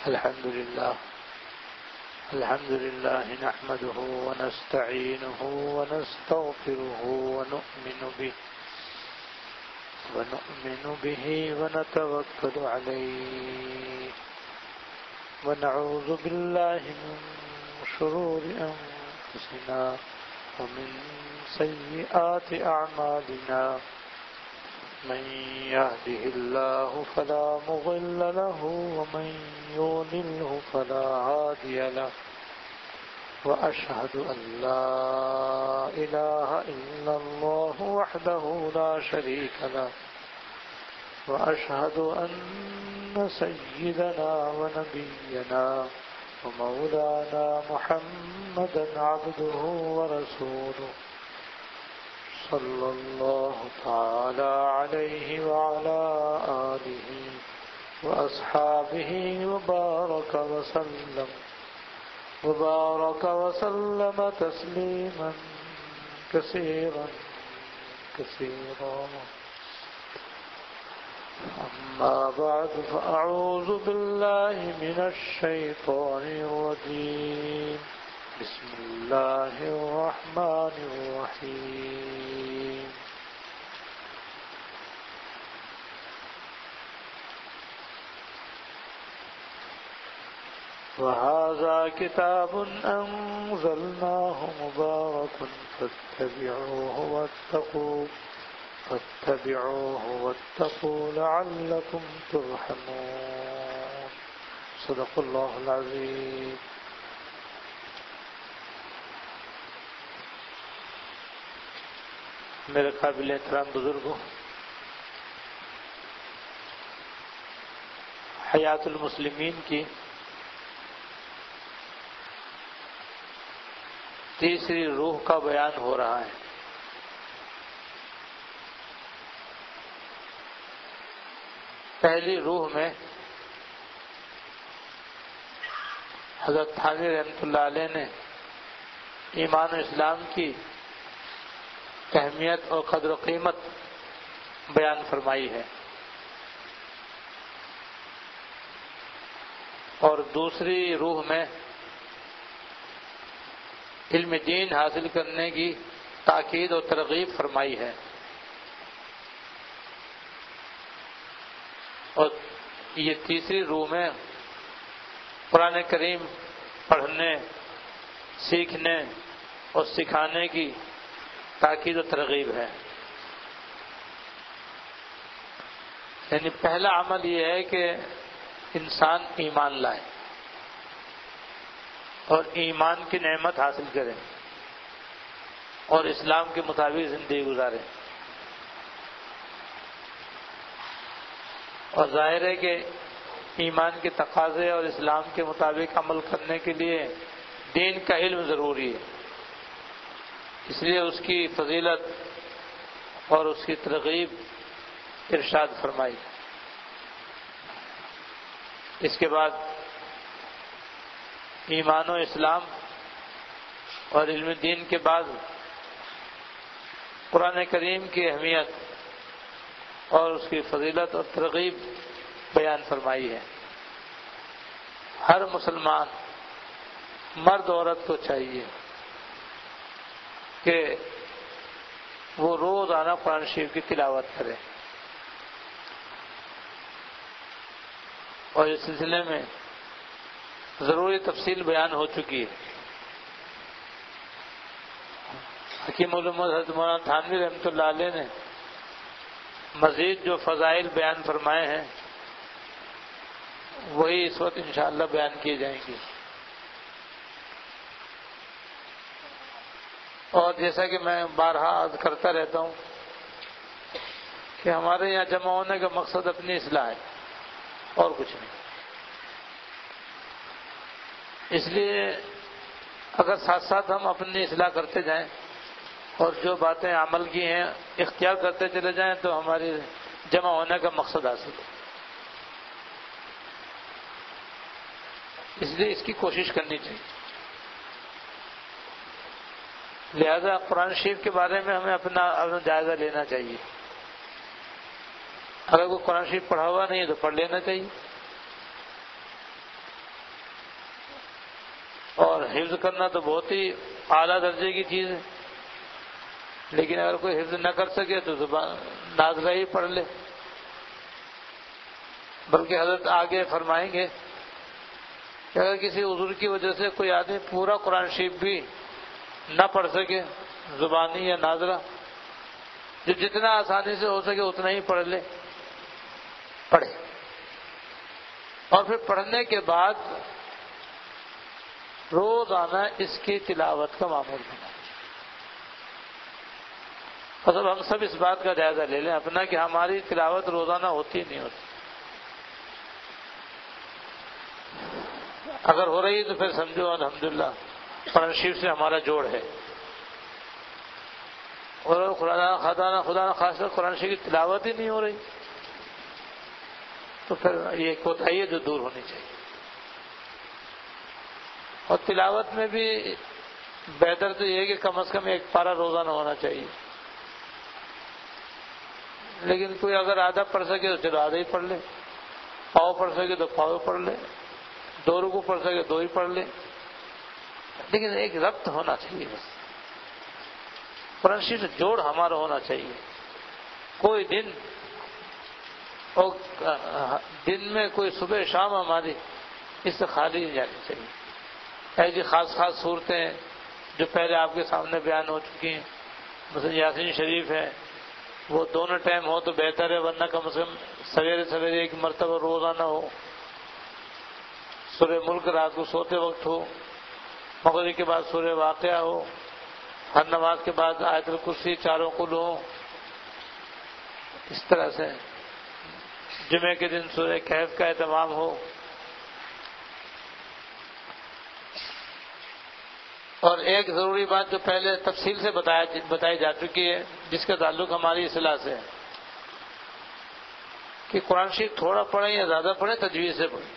الحمد لله نحمده ونستعينه ونستغفره ونؤمن به ونتوكل عليه ونعوذ بالله من شرور أنفسنا ومن سيئات أعمالنا من يهده الله فلا مضل له ومن يضلل فلا هادي له وأشهد أن لا إله إلا الله وحده لا شريك له وأشهد أن سيدنا ونبينا ومولانا محمدا عبده ورسوله صلى الله تعالى عليه وعلى آله وأصحابه وبارك وسلم تسليما كثيرا أما بعد فأعوذ بالله من الشيطان الرجيم بسم الله الرحمن الرحيم وهذا كتاب أنزلناه مبارك فاتبعوه واتقوا لعلكم ترحمون صدق الله العظيم. میرے قابل احترام بزرگوں، حیات المسلمین کی تیسری روح کا بیان ہو رہا ہے۔ پہلی روح میں حضرت تھانوی رحمۃ اللہ علیہ نے ایمان و اسلام کی اہمیت اور قدر و قیمت بیان فرمائی ہے، اور دوسری روح میں علم دین حاصل کرنے کی تاکید اور ترغیب فرمائی ہے، اور یہ تیسری روح میں قرآن کریم پڑھنے، سیکھنے اور سکھانے کی تاکید و ترغیب ہے۔ یعنی پہلا عمل یہ ہے کہ انسان ایمان لائے اور ایمان کی نعمت حاصل کرے اور اسلام کے مطابق زندگی گزارے، اور ظاہر ہے کہ ایمان کے تقاضے اور اسلام کے مطابق عمل کرنے کے لیے دین کا علم ضروری ہے، اس لیے اس کی فضیلت اور اس کی ترغیب ارشاد فرمائی۔ اس کے بعد ایمان و اسلام اور علم دین کے بعد قرآن کریم کی اہمیت اور اس کی فضیلت اور ترغیب بیان فرمائی ہے۔ ہر مسلمان مرد عورت کو چاہیے کہ وہ روزانہ قرآن شریف کی تلاوت کرے، اور اس سلسلے میں ضروری تفصیل بیان ہو چکی ہے۔ حکیم علوم حضرت مولانا تھانوی رحمۃ اللہ علیہ نے مزید جو فضائل بیان فرمائے ہیں وہی اس وقت انشاءاللہ بیان کیے جائیں گے، اور جیسا کہ میں بارہا عرض کرتا رہتا ہوں کہ ہمارے یہاں جمع ہونے کا مقصد اپنی اصلاح ہے اور کچھ نہیں، اس لیے اگر ساتھ ساتھ ہم اپنی اصلاح کرتے جائیں اور جو باتیں عمل کی ہیں اختیار کرتے چلے جائیں تو ہماری جمع ہونے کا مقصد حاصل ہے۔ اس لیے اس کی کوشش کرنی چاہیے۔ لہذا قرآن شریف کے بارے میں ہمیں اپنا جائزہ لینا چاہیے۔ اگر کوئی قرآن شریف پڑھا ہوا نہیں ہے تو پڑھ لینا چاہیے، حفظ کرنا تو بہت ہی اعلیٰ درجے کی چیز ہے، لیکن اگر کوئی حفظ نہ کر سکے تو زبان نازلہ ہی پڑھ لے۔ بلکہ حضرت آگے فرمائیں گے کہ اگر کسی عذر کی وجہ سے کوئی آدمی پورا قرآن شریف بھی نہ پڑھ سکے زبانی یا نازلہ، جو جتنا آسانی سے ہو سکے اتنا ہی پڑھ لے، پڑھے، اور پھر پڑھنے کے بعد روزانہ اس کی تلاوت کا معمول بنا۔ اور اب ہم سب اس بات کا جائزہ لے لیں اپنا کہ ہماری تلاوت روزانہ ہوتی نہیں ہوتی۔ اگر ہو رہی ہے تو پھر سمجھو الحمدللہ قرآن شریف سے ہمارا جوڑ ہے، اور خدا نہ خاصہ قرآن شریف کی تلاوت ہی نہیں ہو رہی تو پھر یہ کوتاہی ہے جو دور ہونی چاہیے۔ اور تلاوت میں بھی بہتر تو یہ ہے کہ کم از کم ایک پارہ روزانہ ہونا چاہیے، لیکن کوئی اگر آدھا پڑھ سکے تو چلو آدھا ہی پڑھ لے، پاؤ پڑھ سکے تو پاؤ پڑھ لے، 2 رکوع پڑھ سکے 2 ہی پڑھ لے، لیکن ایک ربط ہونا چاہیے۔ بس قرآن شریف سے جوڑ ہمارا ہونا چاہیے۔ کوئی دن میں کوئی صبح شام ہماری اس سے خالی نہیں جانی چاہیے۔ ایسی خاص صورتیں جو پہلے آپ کے سامنے بیان ہو چکی ہیں، مثلا یاسین شریف ہے، وہ دونوں ٹائم ہو تو بہتر ہے، ورنہ کم از کم سویرے ایک مرتبہ روزانہ ہو، سورہ ملک رات کو سوتے وقت ہو، مغرب کے بعد سورہ واقعہ ہو، ہر نماز کے بعد آیت الکرسی 4 قل ہو، اس طرح سے جمعے کے دن سورہ کہف کا اہتمام ہو۔ اور ایک ضروری بات جو پہلے تفصیل سے بتائی جا چکی ہے، جس کا تعلق ہماری اصلاح سے ہے، کہ قرآن شریف تھوڑا پڑھیں یا زیادہ پڑھیں تجوید سے پڑھیں۔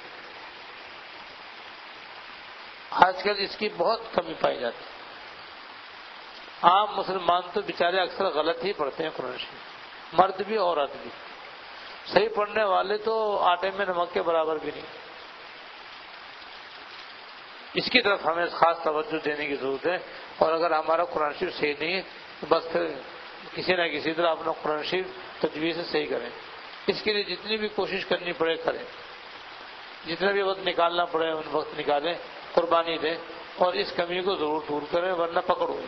آج کل اس کی بہت کمی پائی جاتی ہے۔ عام مسلمان تو بیچارے اکثر غلط ہی پڑھتے ہیں قرآن شریف، مرد بھی عورت بھی۔ صحیح پڑھنے والے تو آٹے میں نمک کے برابر بھی نہیں۔ اس کی طرف ہمیں خاص توجہ دینے کی ضرورت ہے، اور اگر ہمارا قرآن شریف صحیح نہیں ہے تو بس پھر کسی نہ کسی طرح اپنا قرآن شریف تجوید سے صحیح کریں۔ اس کے لیے جتنی بھی کوشش کرنی پڑے کریں، جتنا بھی وقت نکالنا پڑے ان وقت نکالیں، قربانی دیں، اور اس کمی کو ضرور دور کریں، ورنہ پکڑ ہوئی۔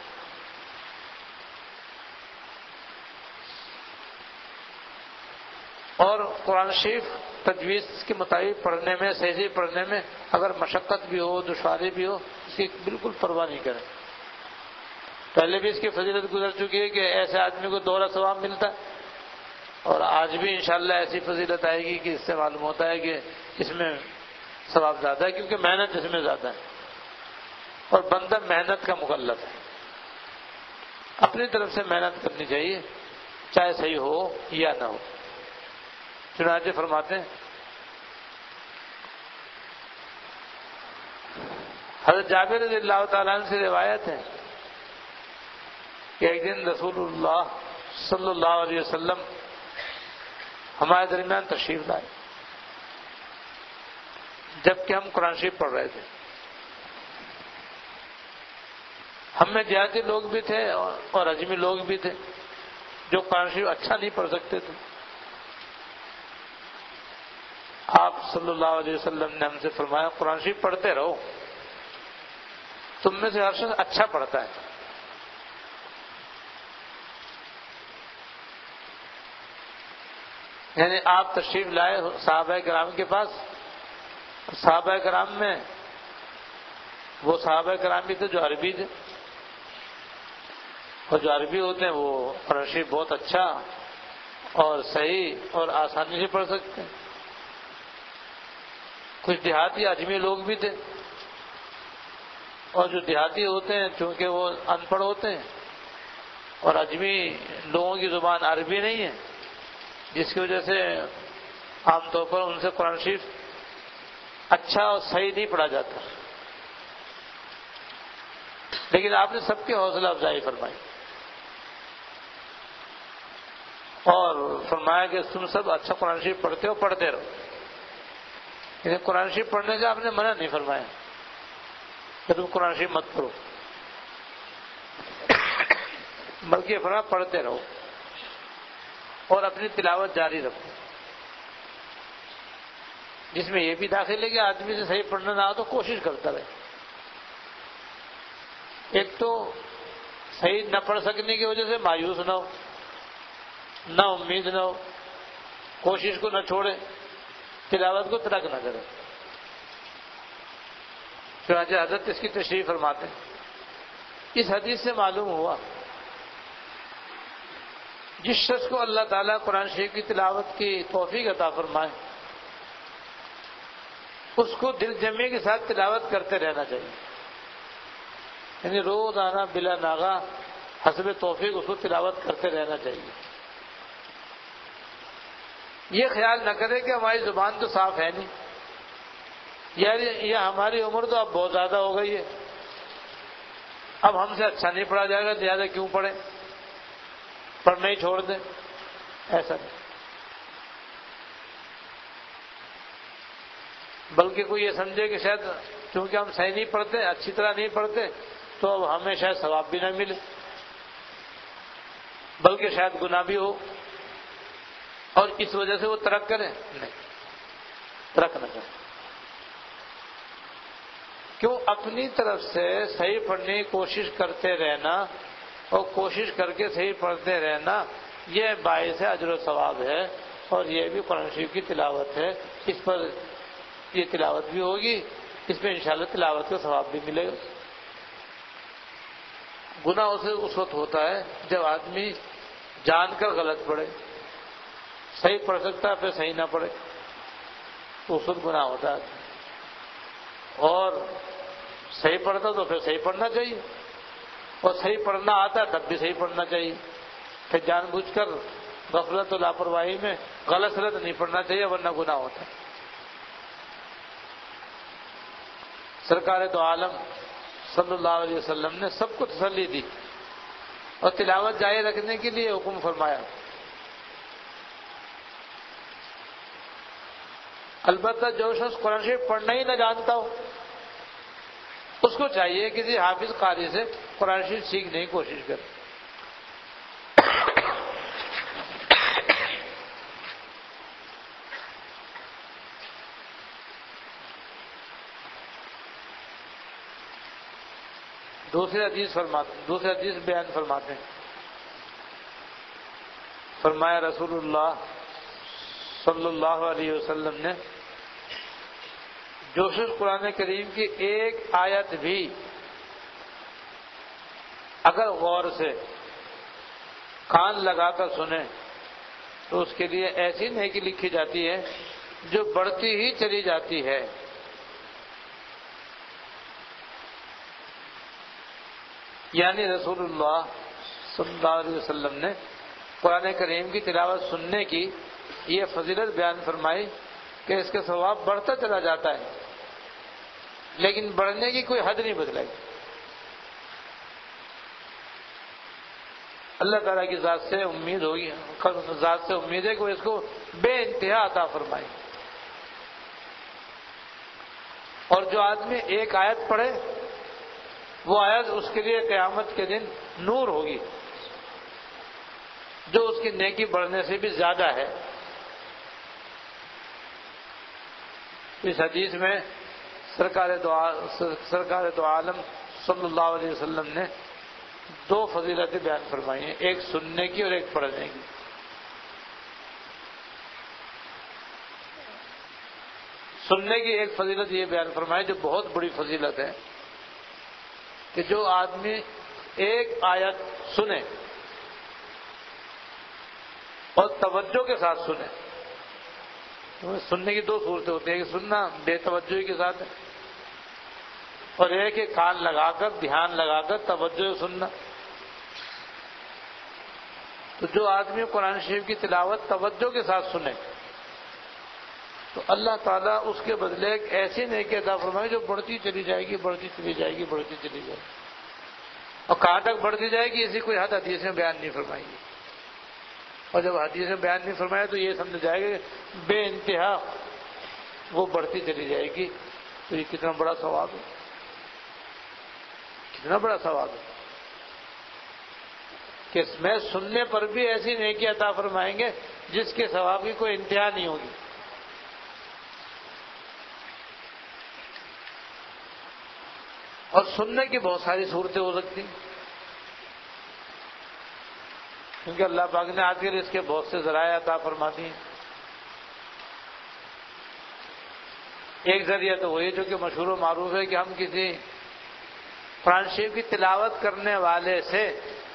اور قرآن شریف تجوید کے مطابق پڑھنے میں، صحیح پڑھنے میں اگر مشقت بھی ہو، دشواری بھی ہو، اس کی بالکل پرواہ نہیں کریں۔ پہلے بھی اس کی فضیلت گزر چکی ہے کہ ایسے آدمی کو 2 ثواب ملتا ہے، اور آج بھی انشاءاللہ ایسی فضیلت آئے گی کہ اس سے معلوم ہوتا ہے کہ اس میں ثواب زیادہ ہے، کیونکہ محنت اس میں زیادہ ہے، اور بندہ محنت کا مکلف ہے۔ اپنی طرف سے محنت کرنی چاہیے، چاہے صحیح ہو یا نہ ہو۔ چنانچہ فرماتے ہیں حضرت جابر رضی اللہ تعالیٰ عنہ سے روایت ہے کہ ایک دن رسول اللہ صلی اللہ علیہ وسلم ہمارے درمیان تشریف لائے، جبکہ ہم قرآن شریف پڑھ رہے تھے۔ ہم میں دیہاتی لوگ بھی تھے اور اجمی لوگ بھی تھے جو قرآن شریف اچھا نہیں پڑھ سکتے تھے۔ آپ صلی اللہ علیہ وسلم نے ہم سے فرمایا قرآن شریف پڑھتے رہو، تم میں سے ہر شخص اچھا پڑھتا ہے۔ یعنی آپ تشریف لائے صحابہ کرام کے پاس، صحابہ کرام میں وہ صحابہ کرام بھی تھے جو عربی تھے، اور جو عربی ہوتے ہیں وہ قرآن شریف بہت اچھا اور صحیح اور آسانی سے پڑھ سکتے ہیں۔ کچھ دیہاتی اجمی لوگ بھی تھے، اور جو دیہاتی ہوتے ہیں چونکہ وہ ان پڑھ ہوتے ہیں، اور اجمی لوگوں کی زبان عربی نہیں ہے، جس کی وجہ سے عام طور پر ان سے قرآن شریف اچھا اور صحیح نہیں پڑھا جاتا۔ لیکن آپ نے سب کی حوصلہ افزائی فرمائی اور فرمایا کہ تم سب اچھا قرآن شریف پڑھتے ہو، پڑھتے رہو۔ یعنی قرآن شریف پڑھنے سے آپ نے منع نہیں فرمایا، کہ تم قرآن شریف مت پڑھو، بلکہ فرمایا پڑھتے رہو اور اپنی تلاوت جاری رکھو، جس میں یہ بھی داخل ہے کہ آدمی سے صحیح پڑھنا نہ ہو تو کوشش کرتا رہے۔ ایک تو صحیح نہ پڑھ سکنے کی وجہ سے مایوس نہ ہو، نہ امید نہ ہو، کوشش کو نہ چھوڑے، تلاوت کو ترک نہ کرے۔ چنانچہ حضرت اس کی تشریح فرماتے ہیں، اس حدیث سے معلوم ہوا جس شخص کو اللہ تعالیٰ قرآن شریف کی تلاوت کی توفیق عطا فرمائے اس کو دل جمعی کے ساتھ تلاوت کرتے رہنا چاہیے، یعنی روزانہ بلا ناغہ حسب توفیق اس کو تلاوت کرتے رہنا چاہیے۔ یہ خیال نہ کرے کہ ہماری زبان تو صاف ہے نہیں، یار یہ ہماری عمر تو اب بہت زیادہ ہو گئی ہے، اب ہم سے اچھا نہیں پڑھا جائے گا، زیادہ کیوں پڑھیں، پڑھنا ہی چھوڑ دیں، ایسا نہیں۔ بلکہ کوئی یہ سمجھے کہ شاید چونکہ ہم صحیح نہیں پڑھتے، اچھی طرح نہیں پڑھتے، تو اب ہمیں شاید ثواب بھی نہ ملے، بلکہ شاید گناہ بھی ہو اور اس وجہ سے وہ ترک کریں، نہیں، ترک نہ کریں۔ کیوں؟ اپنی طرف سے صحیح پڑھنے کی کوشش کرتے رہنا اور کوشش کر کے صحیح پڑھتے رہنا یہ باعث اجر و ثواب ہے، اور یہ بھی قرآن شریف کی تلاوت ہے، اس پر یہ تلاوت بھی ہوگی، اس پہ انشاءاللہ تلاوت کا ثواب بھی ملے گا۔ گناہ اسے اس وقت ہوتا ہے جب آدمی جان کر غلط پڑھے، صحیح پڑھ سکتا ہے پھر صحیح نہ پڑھے، تو اس وقت گناہ ہوتا ہے، اور صحیح پڑھتا تو پھر صحیح پڑھنا چاہیے، اور صحیح پڑھنا آتا تب بھی صحیح پڑھنا چاہیے، پھر جان بوجھ کر غفلت و لاپرواہی میں غلط سلط نہیں پڑھنا چاہیے، ورنہ گناہ ہوتا ہے۔ سرکار دو عالم صلی اللہ علیہ وسلم نے سب کو تسلی دی اور تلاوت جاری رکھنے کے لیے حکم فرمایا۔ البتہ جو شخص قرآن شریف پڑھنا ہی نہ جانتا ہو اس کو چاہیے کسی حافظ قاری سے قرآن شریف سیکھنے کی کوشش کرے۔ دوسرے حدیث بیان فرماتے ہیں، فرمایا رسول اللہ صلی اللہ علیہ وسلم نے، جو شخص قرآن کریم کی ایک آیت بھی اگر غور سے کان لگا کر سنے تو اس کے لیے ایسی نیکی لکھی جاتی ہے جو بڑھتی ہی چلی جاتی ہے۔ یعنی رسول اللہ صلی اللہ علیہ وسلم نے قرآن کریم کی تلاوت سننے کی یہ فضیلت بیان فرمائی کہ اس کا ثواب بڑھتا چلا جاتا ہے، لیکن بڑھنے کی کوئی حد نہیں بدلائی۔ اللہ تعالیٰ کی ذات سے امید ہوگی، ذات سے امید ہے کہ وہ اس کو بے انتہا عطا فرمائے۔ اور جو آدمی ایک آیت پڑھے وہ آیت اس کے لیے قیامت کے دن نور ہوگی، جو اس کی نیکی بڑھنے سے بھی زیادہ ہے۔ اس حدیث میں سرکار دو عالم صلی اللہ علیہ وسلم نے دو فضیلتیں بیان فرمائی ہیں، ایک سننے کی اور ایک پڑھنے کی۔ سننے کی ایک فضیلت یہ بیان فرمائی جو بہت بڑی فضیلت ہے کہ جو آدمی ایک آیت سنے اور توجہ کے ساتھ سنے، سننے کی دو صورتیں ہوتی ہیں، کہ سننا بے توجہی کے ساتھ ہے اور ایک کہ کان لگا کر دھیان لگا کر توجہ سننا۔ تو جو آدمی قرآن شریف کی تلاوت توجہ کے ساتھ سنے تو اللہ تعالیٰ اس کے بدلے ایک ایسی نیکی عطا فرمائے جو بڑھتی چلی جائے گی، بڑھتی چلی جائے گی، بڑھتی چلی جائے گی، اور کہاں تک بڑھتی جائے گی اسی کوئی حد حدیث میں بیان نہیں فرمائی گی، اور جب حدیث میں بیان نہیں فرمایا تو یہ سمجھ جائے گا کہ بے انتہا وہ بڑھتی چلی جائے گی، تو یہ کتنا بڑا ثواب ہے۔ اتنا بڑا ثواب ہے کہ اس میں سننے پر بھی ایسی نیکی عطا فرمائیں گے جس کے ثواب کی کوئی انتہا نہیں ہوگی. اور سننے کی بہت ساری صورتیں ہو سکتی ہیں، کیونکہ اللہ پاک نے آج کل اس کے بہت سے ذرائع عطا فرما دیے ہیں. ایک ذریعہ تو وہی جو کہ مشہور و معروف ہے کہ ہم کسی قرآن شریف کی تلاوت کرنے والے سے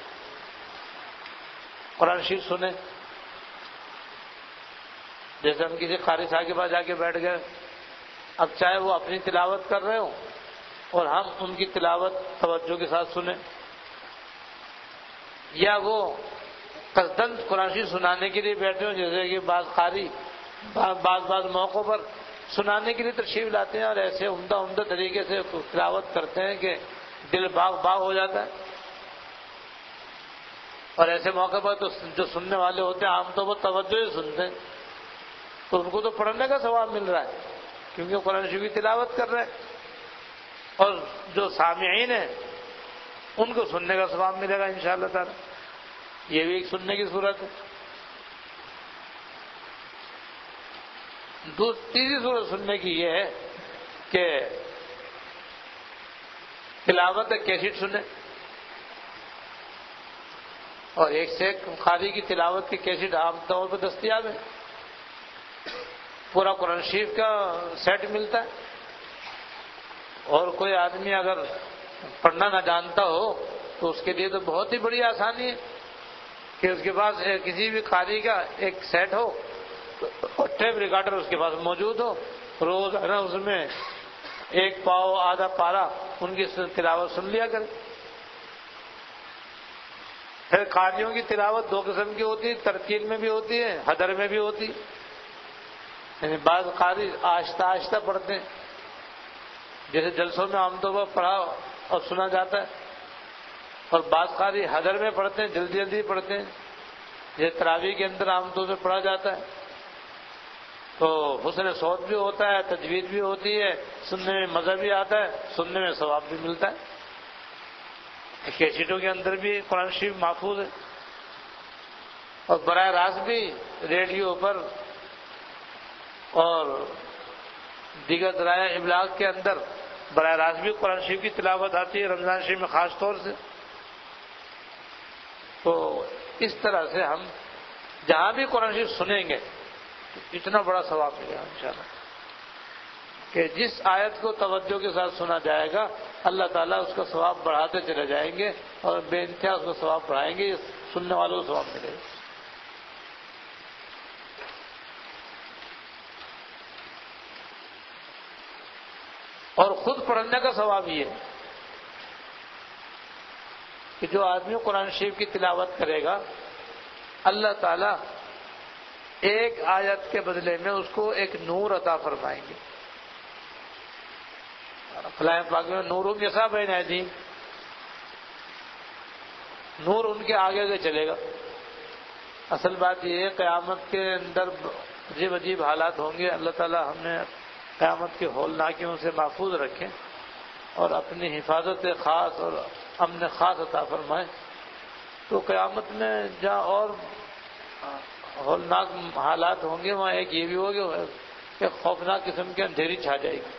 قرآن شریف سنیں. جیسے ہم کسی قاری صاحب کے پاس جا کے بیٹھ گئے، اب چاہے وہ اپنی تلاوت کر رہے ہوں اور ہم ان کی تلاوت توجہ کے ساتھ سنیں، یا وہ قصداً قرآن شریف سنانے کے لیے بیٹھے ہوں، جیسے کہ بعض قاری بعض موقعوں پر سنانے کے لیے تشریف لاتے ہیں اور ایسے عمدہ طریقے سے تلاوت کرتے ہیں کہ دل باغ ہو جاتا ہے. اور ایسے موقع پر تو جو سننے والے ہوتے ہیں عام طور پر توجہ سے سنتے ہیں، تو ان کو تو پڑھنے کا ثواب مل رہا ہے کیونکہ قرآن شریف کی تلاوت کر رہے ہیں، اور جو سامعین ہیں ان کو سننے کا ثواب ملے گا انشاءاللہ تعالی. یہ بھی ایک سننے کی صورت ہے. تیسری صورت سننے کی یہ ہے کہ تلاوت کیسٹ سنیں، اور ایک سے ایک قاری کی تلاوت کی کیسٹ عام طور پر دستیاب ہے. پورا قرآن شریف کا سیٹ ملتا ہے، اور کوئی آدمی اگر پڑھنا نہ جانتا ہو تو اس کے لیے تو بہت ہی بڑی آسانی ہے کہ اس کے پاس کسی بھی قاری کا ایک سیٹ ہو اور ٹیپ ریکارڈر اس کے پاس موجود ہو، روز اس میں ایک پاؤ آدھا پارا ان کی تلاوت سن لیا کرے. پھر قاریوں کی تلاوت دو قسم کی ہوتی ہے، ترتیل میں بھی ہوتی ہے، حدر میں بھی ہوتی ہے. یعنی بعض قاری آہستہ آہستہ پڑھتے ہیں، جیسے جلسوں میں عام طور پر پڑھا اور سنا جاتا ہے، اور بعض قاری حدر میں پڑھتے ہیں، جلدی جلدی پڑھتے ہیں، جیسے تراویح کے اندر عام طور سے پڑھا جاتا ہے. تو حسن صوت بھی ہوتا ہے، تجوید بھی ہوتی ہے، سننے میں مزہ بھی آتا ہے، سننے میں ثواب بھی ملتا ہے. کیسٹوں کے اندر بھی قرآن شریف محفوظ ہے، اور براہ راست بھی ریڈیو پر اور دیگر ذرائع ابلاغ کے اندر براہ راست بھی قرآن شریف کی تلاوت آتی ہے، رمضان شریف میں خاص طور سے. تو اس طرح سے ہم جہاں بھی قرآن شریف سنیں گے اتنا بڑا ثواب ملے گا انشاءاللہ کہ جس آیت کو توجہ کے ساتھ سنا جائے گا اللہ تعالیٰ اس کا ثواب بڑھاتے چلے جائیں گے، اور بے انتہا اس کا ثواب بڑھائیں گے، سننے والوں کو ثواب ملے گا. اور خود پڑھنے کا ثواب یہ ہے کہ جو آدمی قرآن شریف کی تلاوت کرے گا اللہ تعالیٰ ایک آیت کے بدلے میں اس کو ایک نور عطا فرمائیں گے. کلام پاک میں نورم یسعی بین ایدیہم، نور ان کے آگے سے چلے گا. اصل بات یہ ہے قیامت کے اندر عجیب عجیب حالات ہوں گے. اللہ تعالیٰ ہم نے قیامت کے ہولناکیوں سے محفوظ رکھیں اور اپنی حفاظت خاص اور امن خاص عطا فرمائیں. تو قیامت میں جہاں اور ہولناک حالات ہوں گے وہاں ایک یہ بھی ہوگا کہ خوفناک قسم کی اندھیری چھا جائے گی،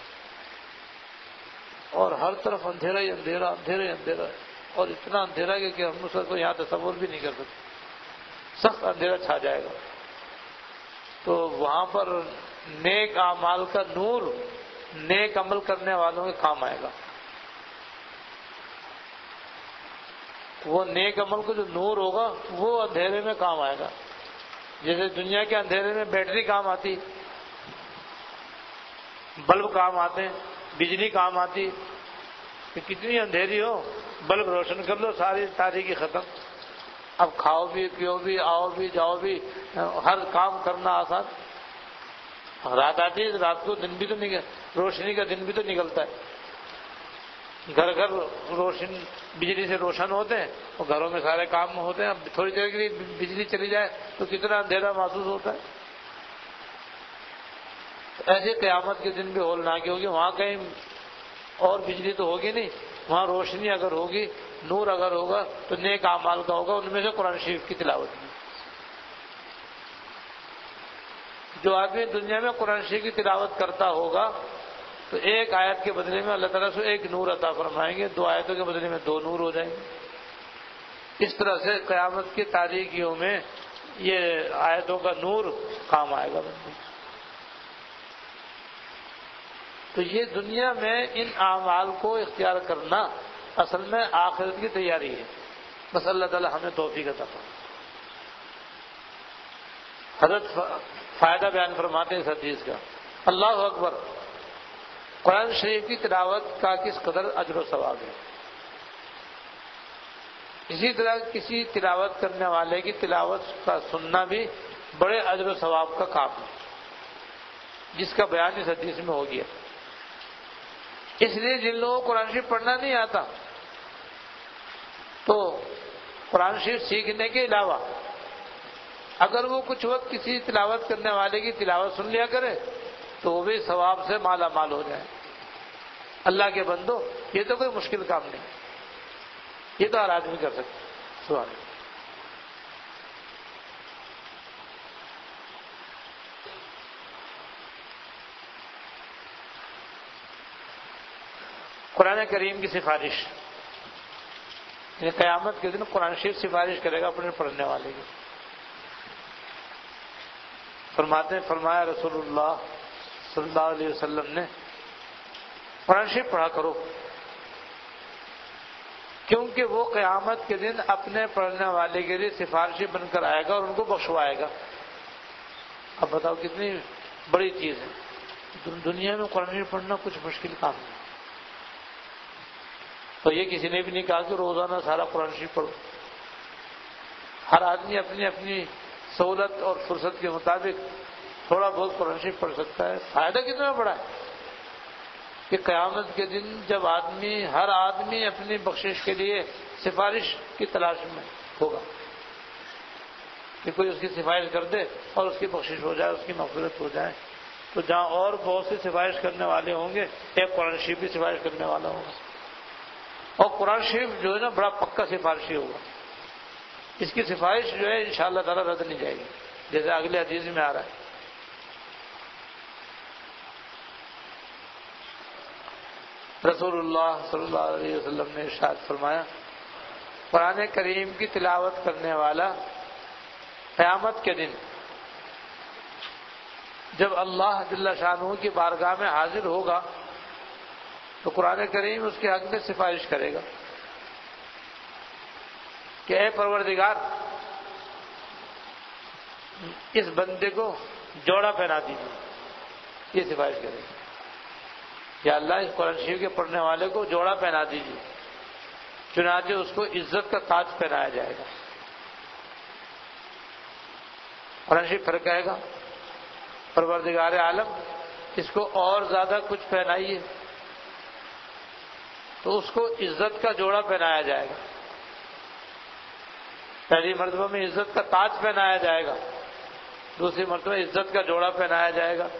اور ہر طرف اندھیرا ہی اندھیرا، اندھیرا ہی اندھیرا، اور اتنا اندھیرا کہ ہم اس کو یہاں تصور بھی نہیں کر سکتے. سخت اندھیرا چھا جائے گا. تو وہاں پر نیک اعمال کا نور نیک عمل کرنے والوں کے کام آئے گا. وہ نیک عمل کو جو نور ہوگا وہ اندھیرے میں کام آئے گا. جیسے دنیا کے اندھیرے میں بیٹری کام آتی، بلب کام آتے ہیں، بجلی کام آتی، کہ کتنی اندھیری ہو بلب روشن کر لو ساری تاریکی ختم. اب کھاؤ بھی پیو بھی آؤ بھی جاؤ بھی ہر کام کرنا آسان. رات آتی ہے رات کو دن بھی تو روشنی کا دن بھی تو نکلتا ہے. گھر گھر روشن بجلی سے روشن ہوتے ہیں اور گھروں میں سارے کام ہوتے ہیں. اب تھوڑی دیر کے لیے بجلی چلی جائے تو کتنا اندھیرا محسوس ہوتا ہے. ایسے قیامت کے دن بھی ہولناکی ہوگی. وہاں کہیں اور بجلی تو ہوگی نہیں، وہاں روشنی اگر ہوگی، نور اگر ہوگا تو نیک اعمال کا ہوگا، ان میں سے قرآن شریف کی تلاوت کی۔ جو آدمی دنیا میں قرآن شریف کی تلاوت کرتا ہوگا تو ایک آیت کے بدلے میں اللہ تعالیٰ سے ایک نور عطا فرمائیں گے، 2 آیتوں کے بدلے میں 2 نور ہو جائیں گے۔ اس طرح سے قیامت کی تاریکیوں میں یہ آیتوں کا نور کام آئے گا بندے۔ تو یہ دنیا میں ان اعمال کو اختیار کرنا اصل میں آخرت کی تیاری ہے۔ بس اللہ تعالیٰ ہمیں توفیق عطا فرمائے۔ حضرت فائدہ بیان فرماتے ہیں اس حدیث کا، اللہ اکبر، قرآن شریف کی تلاوت کا کس قدر اجر و ثواب ہے۔ اسی طرح کسی تلاوت کرنے والے کی تلاوت کا سننا بھی بڑے اجر و ثواب کا کام ہے، جس کا بیان اس حدیث میں ہو گیا۔ اس لیے جن لوگوں کو قرآن شریف پڑھنا نہیں آتا تو قرآن شریف سیکھنے کے علاوہ اگر وہ کچھ وقت کسی تلاوت کرنے والے کی تلاوت سن لیا کرے تو وہ بھی ثواب سے مالا مال ہو جائے۔ اللہ کے بندو، یہ تو کوئی مشکل کام نہیں، یہ تو ہر آدمی کر سکتا ہے۔ سبحان اللہ۔ قرآن کریم کی سفارش، یعنی قیامت کے دن قرآن شریف سفارش کرے گا اپنے پڑھنے والے کی۔ فرمایا رسول اللہ صلی اللہ علیہ وسلم نے، قرآن شریف پڑھا کرو، کیونکہ وہ قیامت کے دن اپنے پڑھنے والے کے لیے سفارشی بن کر آئے گا اور ان کو بخشوائے گا۔ اب بتاؤ کتنی بڑی چیز ہے، دنیا میں قرآن شریف پڑھنا کچھ مشکل کام نہیں، تو یہ کسی نے بھی نہیں کہا کہ روزانہ سارا قرآن شریف پڑھو۔ ہر آدمی اپنی اپنی سہولت اور فرصت کے مطابق تھوڑا بہت قرآن شریف پڑھ سکتا ہے۔ فائدہ کتنا بڑا ہے کہ قیامت کے دن جب ہر آدمی اپنی بخشش کے لیے سفارش کی تلاش میں ہوگا کہ کوئی اس کی سفارش کر دے اور اس کی بخشش ہو جائے، اس کی مغفرت ہو جائے، تو جہاں اور بہت سی سفارش کرنے والے ہوں گے، ایک قرآن شریف بھی سفارش کرنے والا ہوگا، اور قرآن شریف جو ہے نا بڑا پکا سفارشی ہوگا، اس کی سفارش جو ہے انشاءاللہ تعالیٰ رد نہیں جائے گی، جیسے اگلے حدیث میں آ رہا ہے۔ رسول اللہ صلی اللہ علیہ وسلم نے ارشاد فرمایا، قرآن کریم کی تلاوت کرنے والا قیامت کے دن جب اللہ جل شانہ کی بارگاہ میں حاضر ہوگا تو قرآن کریم اس کے حق میں سفارش کرے گا کہ اے پروردگار، اس بندے کو جوڑا پہنا دیجیے، یہ سفارش کرے گا، یا اللہ اس قرآن شریف کے پڑھنے والے کو جوڑا پہنا دیجیے، چنانچہ اس کو عزت کا تاج پہنایا جائے گا۔ قرآن شریف پھر کہے گا، پروردگار عالم اس کو اور زیادہ کچھ پہنائیے، تو اس کو عزت کا جوڑا پہنایا جائے گا۔ پہلی مرتبہ میں عزت کا تاج پہنایا جائے گا، دوسری مرتبہ عزت کا جوڑا پہنایا جائے گا،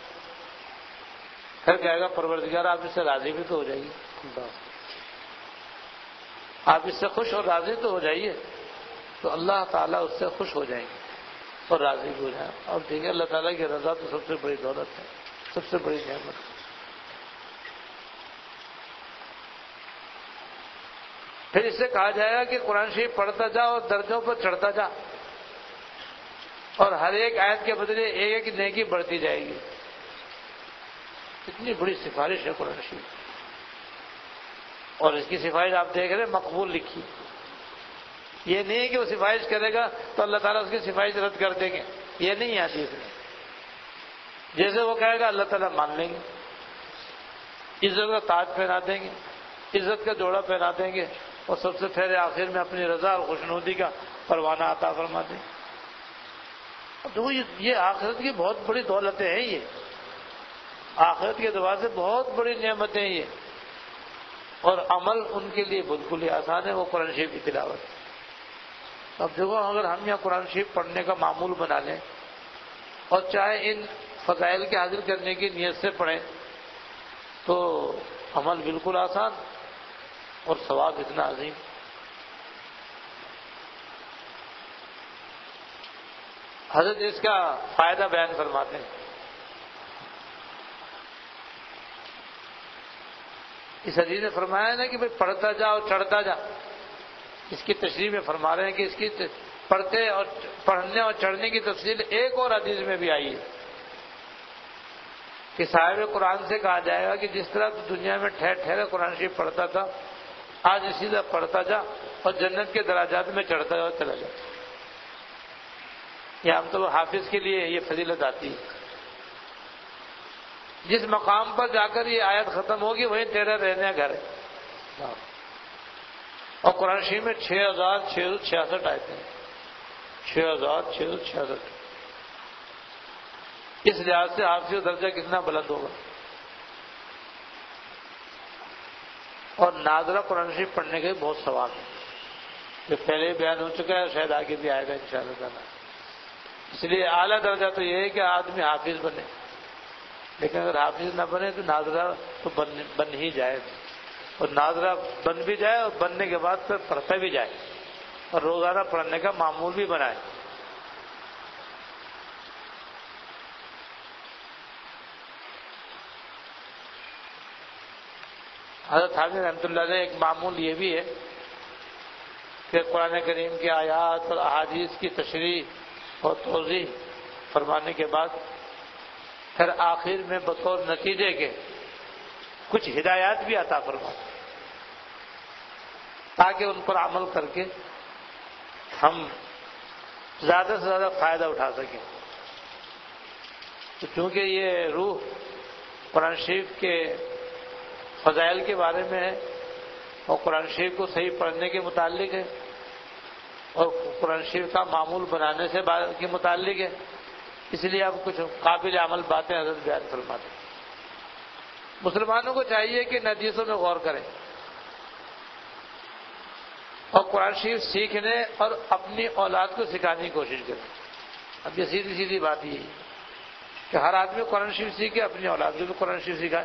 پھر کہے گا پروردگار آپ اس سے راضی بھی تو ہو جائیے، آپ اس سے خوش اور راضی تو ہو جائیے، تو اللہ تعالیٰ اس سے خوش ہو جائیں گے اور راضی بھی ہو جائیں، اور دیکھیں اللہ تعالیٰ کی رضا تو سب سے بڑی دولت ہے، سب سے بڑی نعمت ہے۔ پھر اس سے کہا جائے گا کہ قرآن شریف پڑھتا جا اور درجوں پر چڑھتا جا، اور ہر ایک آیت کے بدلے ایک ایک نیکی بڑھتی جائے گی۔ اتنی بڑی سفارش ہے قرآن شریف، اور اس کی سفارش آپ دیکھ رہے ہیں مقبول لکھی، یہ نہیں ہے کہ وہ سفارش کرے گا تو اللہ تعالیٰ اس کی سفارش رد کر دیں گے، یہ نہیں آتی اس میں، جیسے وہ کہے گا اللہ تعالیٰ مان لیں گے، عزت کا تاج پہنا دیں گے، عزت کا جوڑا پہنا دیں گے، اور سب سے پہلے آخر میں اپنی رضا اور خوشنودی کا پروانہ عطا فرما دیں گے۔ تو یہ آخرت کی بہت بڑی دولتیں ہیں، یہ آخرت کے اعتبار سے بہت بڑی نعمتیں یہ، اور عمل ان کے لیے بالکل ہی آسان ہے، وہ قرآن شریف کی تلاوت۔ اب دیکھو، اگر ہم یہاں قرآن شریف پڑھنے کا معمول بنا لیں اور چاہے ان فضائل کے حاصل کرنے کی نیت سے پڑھیں تو عمل بالکل آسان، اور ثواب اتنا عظیم. حضرت اس کا فائدہ بیان فرماتے ہیں. اس حدیث نے فرمایا ہے نا کہ بھئی پڑھتا جا اور چڑھتا جا. اس کی تشریح میں فرما رہے ہیں کہ اس کی پڑھنے اور چڑھنے کی تفصیل ایک اور حدیث میں بھی آئی ہے کہ صاحب قرآن سے کہا جائے گا کہ جس طرح تو دنیا میں ٹھہرے قرآن شریف پڑھتا تھا، آج اسی طرح پڑھتا جا اور جنت کے دراجات میں چڑھتا جا اور چلا جا. یہ عام طور پر حافظ کے لیے یہ فضیلت آتی ہے. جس مقام پر جا کر یہ آیت ختم ہوگی وہیں تیرا رہنے گھر ہے. اور قرآن شریف میں 6666 آیتیں ہیں. 6666. اس لحاظ سے حافظ درجہ کتنا بلند ہوگا. اور ناظرہ قرآن شریف پڑھنے کے بہت ثواب ہے، جو پہلے ہی بیان ہو چکا ہے، شاید آگے بھی آئے گا انشاءاللہ تعالیٰ. اس لیے اعلیٰ درجہ تو یہ ہے کہ آدمی حافظ بنے، لیکن اگر حافظ نہ بنے تو ناظرہ تو بن ہی جائے، اور ناظرہ بن بھی جائے اور بننے کے بعد پھر پڑھتا بھی جائے اور روزانہ پڑھنے کا معمول بھی بنائے. حضرت حامد رحمۃ اللہ علیہ ایک معمول یہ بھی ہے کہ قرآن کریم کی آیات اور احادیث کی تشریح اور توضیح فرمانے کے بعد پھر آخر میں بطور نتیجے کے کچھ ہدایات بھی عطا فرماتے تاکہ ان پر عمل کر کے ہم زیادہ سے زیادہ فائدہ اٹھا سکیں. تو چونکہ یہ روح قرآن شریف کے فضائل کے بارے میں ہے اور قرآن شریف کو صحیح پڑھنے کے متعلق ہے اور قرآن شریف کا معمول بنانے سے کے متعلق ہے، اس لیے اب کچھ قابل عمل باتیں حضرت بیان فرماتے ہیں. مسلمانوں کو چاہیے کہ حدیثوں میں غور کریں اور قرآن شریف سیکھنے اور اپنی اولاد کو سکھانے کی کوشش کریں. اب یہ سیدھی سیدھی بات یہ ہے کہ ہر آدمی قرآن شریف سیکھے، اپنی اولاد کو بھی قرآن شریف سکھائے.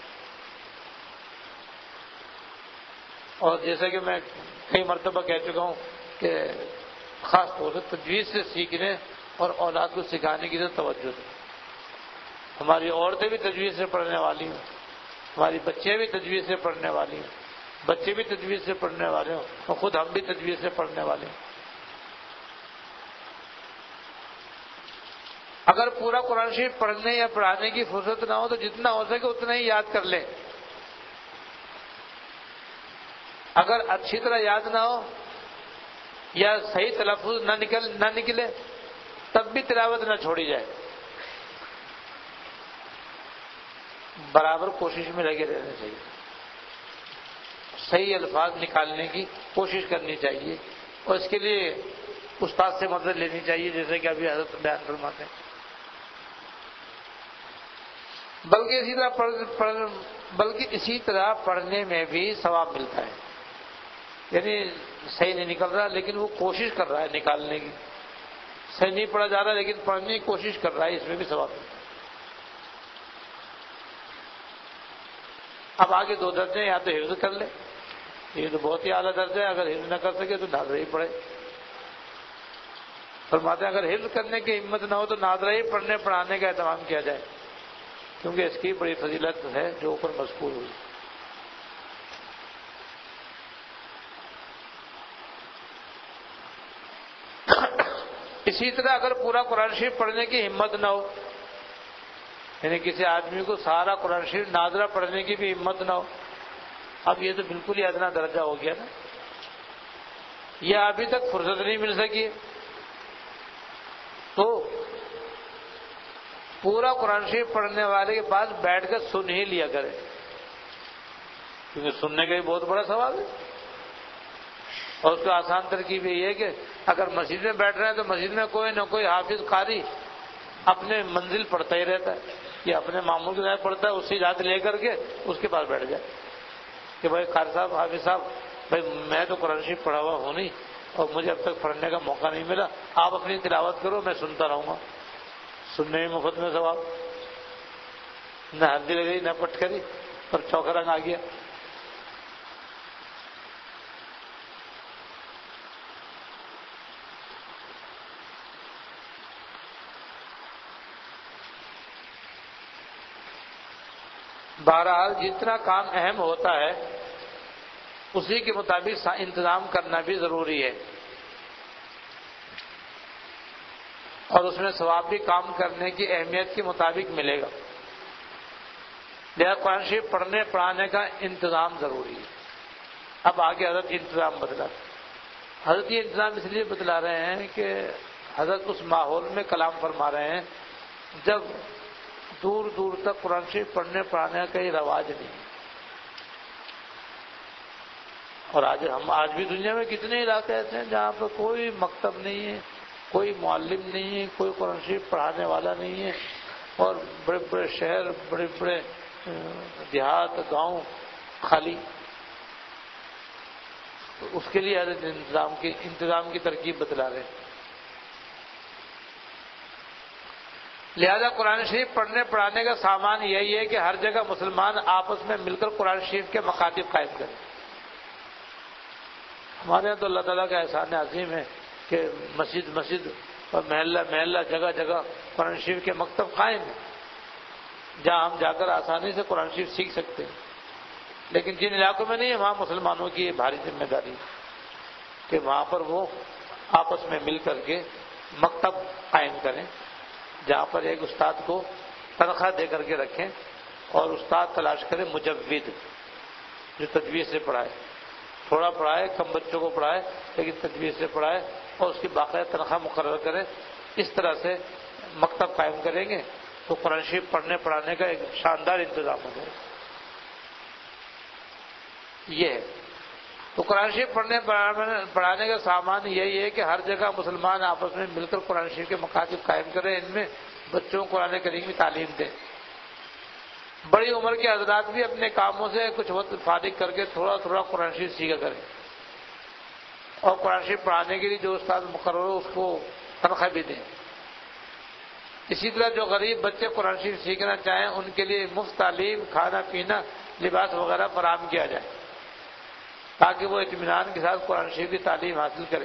اور جیسا کہ میں کئی مرتبہ کہہ چکا ہوں کہ خاص طور سے تجوید سے سیکھنے اور اولاد کو سکھانے کی توجہ دیں. ہماری عورتیں بھی تجوید سے پڑھنے والی ہیں، ہماری بچیاں بھی تجوید سے پڑھنے والی ہیں، بچے بھی تجوید سے پڑھنے والے ہوں اور خود ہم بھی تجوید سے پڑھنے والے ہیں. اگر پورا قرآن شریف پڑھنے یا پڑھانے کی فرصت نہ ہو تو جتنا ہو سکے اتنا ہی یاد کر لیں. اگر اچھی طرح یاد نہ ہو یا صحیح تلفظ نہ نکلے تب بھی تلاوت نہ چھوڑی جائے، برابر کوشش میں لگے رہنا چاہیے. صحیح الفاظ نکالنے کی کوشش کرنی چاہیے اور اس کے لیے استاد سے مدد لینی چاہیے، جیسے کہ ابھی حضرت بیان فرماتے ہیں. بلکہ اسی طرح پڑھنے میں بھی ثواب ملتا ہے. یعنی صحیح نہیں نکل رہا لیکن وہ کوشش کر رہا ہے نکالنے کی، صحیح نہیں پڑھا جا رہا لیکن پڑھنے کی کوشش کر رہا ہے، اس میں بھی ثواب ملتا ہے. اب آگے 2 درجے، یا تو حفظ کر لے، یہ تو بہت ہی اعلیٰ درجہ ہے. اگر حفظ نہ کر سکے تو ناظرہ ہی پڑھے. فرماتے ہیں اگر حفظ کرنے کی ہمت نہ ہو تو ناظرہ ہی پڑھنے پڑھانے کا اہتمام کیا جائے، کیونکہ اس کی بڑی فضیلت ہے جو اوپر مذکور ہوئی. اسی طرح اگر پورا قرآن شریف پڑھنے کی ہمت نہ ہو، یعنی کسی آدمی کو سارا قرآن شریف ناظرہ پڑھنے کی بھی ہمت نہ ہو، اب یہ تو بالکل ہی ادنا درجہ ہو گیا نا، یہ ابھی تک فرصت نہیں مل سکی، تو پورا قرآن شریف پڑھنے والے کے پاس بیٹھ کر سن ہی لیا کرے، کیونکہ سننے کا بھی بہت بڑا ثواب ہے. اور اس کا آسان ترکیب یہ ہے کہ اگر مسجد میں بیٹھ رہے ہیں تو مسجد میں کوئی نہ کوئی حافظ قاری اپنے منزل پڑھتا ہی رہتا ہے، یا اپنے معمول کے ساتھ پڑھتا ہے، اسی یاد لے کر کے اس کے پاس بیٹھ جائے کہ بھائی قاری صاحب، حافظ صاحب، بھائی میں تو قرآن شریف پڑھا ہوا ہوں نہیں اور مجھے اب تک پڑھنے کا موقع نہیں ملا، آپ اپنی تلاوت کرو، میں سنتا رہوں گا. سننے میں مفت میں ثواب، نہ ہلدی لگی نہ پٹ کری اور چوکا رنگ آ گیا. بہرحال جتنا کام اہم ہوتا ہے اسی کے مطابق انتظام کرنا بھی ضروری ہے، اور اس میں ثواب بھی کام کرنے کی اہمیت کے مطابق ملے گا۔ لہذا قرآن شریف پڑھنے پڑھانے کا انتظام ضروری ہے۔ اب آگے حضرت انتظام بدلا، حضرت یہ انتظام اس لیے بتلا رہے ہیں کہ حضرت اس ماحول میں کلام فرما رہے ہیں جب دور دور تک قرآن شریف پڑھنے پڑھانے کا کوئی رواج نہیں، اور آج بھی دنیا میں کتنے علاقے ایسے ہیں جہاں پر کوئی مکتب نہیں ہے، کوئی معلم نہیں ہے، کوئی قرآن شریف پڑھانے والا نہیں ہے، اور بڑے بڑے شہر، بڑے بڑے دیہات، گاؤں خالی۔ اس کے لیے حضرت انتظام کی ترکیب بتلا رہے ہیں۔ لہذا قرآن شریف پڑھنے پڑھانے کا سامان یہی ہے کہ ہر جگہ مسلمان آپس میں مل کر قرآن شریف کے مکاتب قائم کریں۔ ہمارے یہاں تو اللہ تعالیٰ کا احسان عظیم ہے کہ مسجد اور محلہ جگہ جگہ قرآن شریف کے مکتب قائم ہیں، جہاں ہم جا کر آسانی سے قرآن شریف سیکھ سکتے ہیں۔ لیکن جن علاقوں میں نہیں ہے وہاں مسلمانوں کی یہ بھاری ذمہ داری کہ وہاں پر وہ آپس میں مل کر کے مکتب قائم کریں، جہاں پر ایک استاد کو تنخواہ دے کر کے رکھیں، اور استاد تلاش کرے مجود جو تجویز سے پڑھائے، تھوڑا پڑھائے، کم بچوں کو پڑھائے لیکن تجویز سے پڑھائے، اور اس کی باقاعدہ تنخواہ مقرر کرے۔ اس طرح سے مکتب قائم کریں گے تو قرآن شریف پڑھنے پڑھانے کا ایک شاندار انتظام ہو جائے گا۔ یہ ہے تو قرآن شریف پڑھنے پڑھانے کا سامان یہی ہے کہ ہر جگہ مسلمان آپس میں مل کر قرآن شریف کے مکاتب قائم کریں، ان میں بچوں کو قرآن کریم کی تعلیم دیں۔ بڑی عمر کے حضرات بھی اپنے کاموں سے کچھ وقت فارغ کر کے تھوڑا تھوڑا قرآن شریف سیکھا کریں، اور قرآن شریف پڑھانے کے لیے جو استاد مقرر ہو اس کو تنخواہ بھی دیں۔ اسی طرح جو غریب بچے قرآن شریف سیکھنا چاہیں ان کے لیے مفت تعلیم، کھانا پینا، لباس وغیرہ فراہم کیا جائے تاکہ وہ اطمینان کے ساتھ قرآن شریف کی تعلیم حاصل کریں۔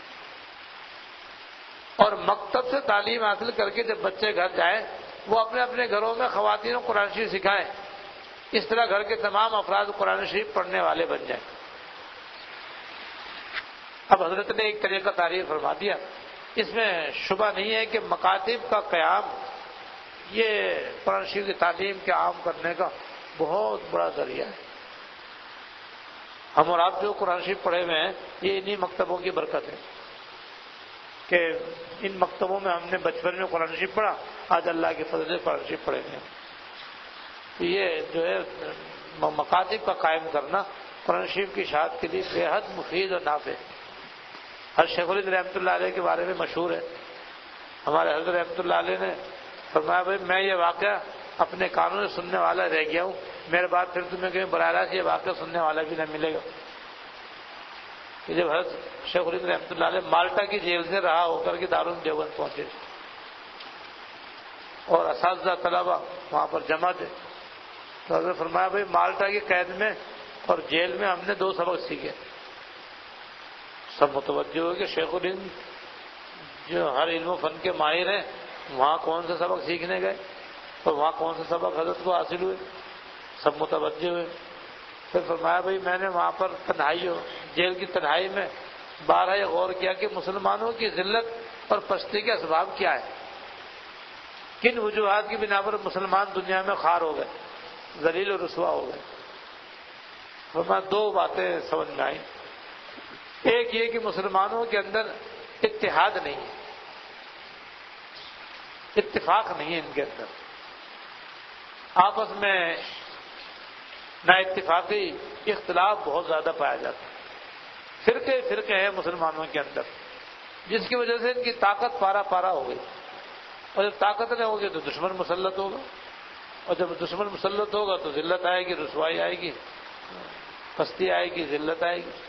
اور مکتب سے تعلیم حاصل کر کے جب بچے گھر جائیں وہ اپنے اپنے گھروں میں خواتین کو قرآن شریف سکھائیں، اس طرح گھر کے تمام افراد قرآن شریف پڑھنے والے بن جائیں۔ اب حضرت نے ایک طریقہ تعریف فرما دیا، اس میں شبہ نہیں ہے کہ مکاتب کا قیام یہ قرآن شریف کی تعلیم کے عام کرنے کا بہت بڑا ذریعہ ہے۔ ہم اور آپ جو قرآن شریف پڑھے ہوئے ہیں یہ انہی مکتبوں کی برکت ہے کہ ان مکتبوں میں ہم نے بچپن میں قرآن شریف پڑھا، آج اللہ کے فضل سے قرآن شریف پڑھے ہیں۔ تو یہ جو ہے مکاتب کا قائم کرنا قرآن شریف کی اشاعت کے لیے بے حد مفید اور نافع ہے۔ ہر شیخ الہند رحمۃ اللہ علیہ کے بارے میں مشہور ہے، ہمارے حضرت رحمۃ اللہ علیہ نے فرمایا بھائی میں یہ واقعہ اپنے کانوں سے سننے والا رہ گیا ہوں، میرے بعد پھر تمہیں کہیں براہ راست یہ واقعہ سننے والا بھی نہ ملے گا۔ کہ جب حضرت شیخ الہند رحمۃ اللہ علیہ مالٹا کی جیل سے رہا ہو کر کے دارالعلوم دیوبند پہنچے اور اساتذہ طلبہ وہاں پر جمع تھے، تو حضرت فرمایا بھائی مالٹا کی قید میں اور جیل میں ہم نے 2 سبق سیکھے۔ سب متوجہ ہو کہ شیخ الہند جو ہر علم و فن کے ماہر ہیں وہاں کون سے سبق سیکھنے گئے اور وہاں کون سے سبق حضرت کو حاصل ہوئے، سب متوجہ ہوئے۔ پھر فرمایا بھائی میں نے وہاں پر جیل کی تنہائی میں بارہ یہ غور کیا کہ مسلمانوں کی ذلت اور پستی کے اسباب کیا ہے، کن وجوہات کی بنا پر مسلمان دنیا میں خوار ہو گئے، ذلیل و رسوا ہو گئے۔ فرمایا 2 باتیں سمجھ میں آئیں، ایک یہ کہ مسلمانوں کے اندر اتحاد نہیں ہے، اتفاق نہیں ہے ان کے اندر، آپس میں نا اتفاقی اختلاف بہت زیادہ پایا جاتا ہے، فرقے ہیں مسلمانوں کے اندر، جس کی وجہ سے ان کی طاقت پارا پارا ہو گئی، اور جب طاقت نہیں ہوگی تو دشمن مسلط ہوگا، اور جب دشمن مسلط ہوگا تو ذلت آئے گی، رسوائی آئے گی، پستی آئے گی، ذلت آئے گی۔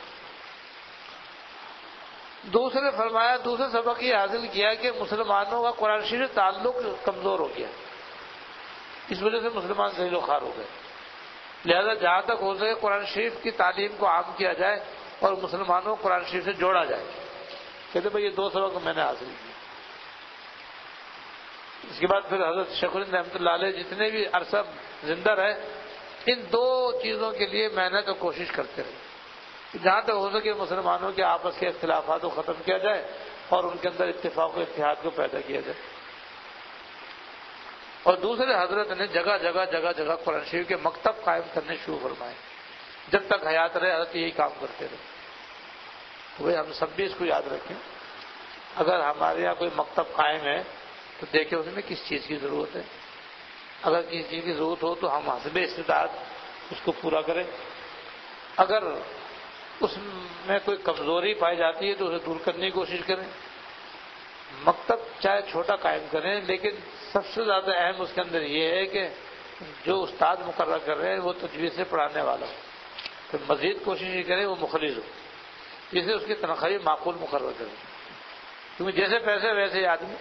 دوسرے سبق یہ حاصل کیا کہ مسلمانوں کا قرآن شریف سے تعلق کمزور ہو گیا، اس وجہ سے مسلمان ذلیل و خوار ہو گئے۔ لہذا جہاں تک ہو سکے قرآن شریف کی تعلیم کو عام کیا جائے اور مسلمانوں کو قرآن شریف سے جوڑا جائے۔ کہتے بھائی یہ 2 سبق میں نے حاصل کیا۔ اس کے بعد پھر حضرت شیخ الہند رحمۃ اللہ علیہ جتنے بھی عرصہ زندہ رہے ان دو چیزوں کے لیے محنت اور کوشش کرتے رہے، جہاں تک ہو سکے مسلمانوں کے آپس کے اختلافات کو ختم کیا جائے اور ان کے اندر اتفاق و اتحاد کو پیدا کیا جائے۔ اور دوسرے حضرت نے جگہ جگہ قرآن شریف کے مکتب قائم کرنے شروع فرمائے، جب تک حیات رہے حضرت یہی کام کرتے رہے۔ تو بھائی ہم سب بھی اس کو یاد رکھیں، اگر ہمارے یہاں کوئی مکتب قائم ہے تو دیکھیں اس میں کس چیز کی ضرورت ہے، اگر کسی چیز کی ضرورت ہو تو ہم حسب استطاعت اس کو پورا کریں، اگر اس میں کوئی کمزوری پائی جاتی ہے تو اسے دور کرنے کی کوشش کریں۔ مکتب چاہے چھوٹا قائم کریں، لیکن سب سے زیادہ اہم اس کے اندر یہ ہے کہ جو استاد مقرر کر رہے ہیں وہ تجوید سے پڑھانے والا ہو، تو مزید کوشش یہ کریں وہ مخلص ہو، جسے اس کی تنخواہ معقول مقرر کریں، کیونکہ جیسے پیسے ویسے ہی آدمی۔